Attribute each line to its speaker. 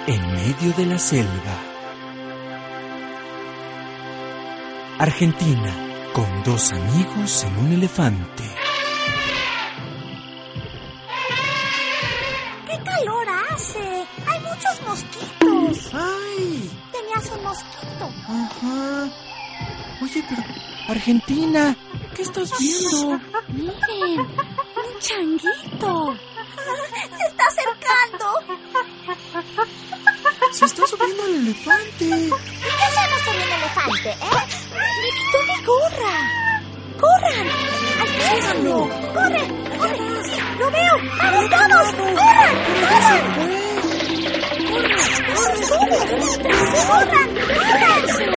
Speaker 1: en medio de la selva. Argentina, con dos amigos en un elefante.
Speaker 2: ¡Qué calor hace! ¡Hay muchos mosquitos!
Speaker 3: ¡Ay!
Speaker 2: Tenías un mosquito.
Speaker 3: Ajá. Oye, pero... Argentina, ¿qué estás viendo?
Speaker 2: Miren, un changuito. Se está acercando.
Speaker 3: Se está subiendo al elefante.
Speaker 2: ¿Y qué hacemos con un elefante, Me quitó mi gorra. ¡Corran! ¡Alcánzalo! ¡Corre! ¡Corre! ¡Sí, lo veo! ¡Vamos todos! ¡Corran! ¡Corran! ¡Corran! ¡Corran! ¡Corran! ¡Corran!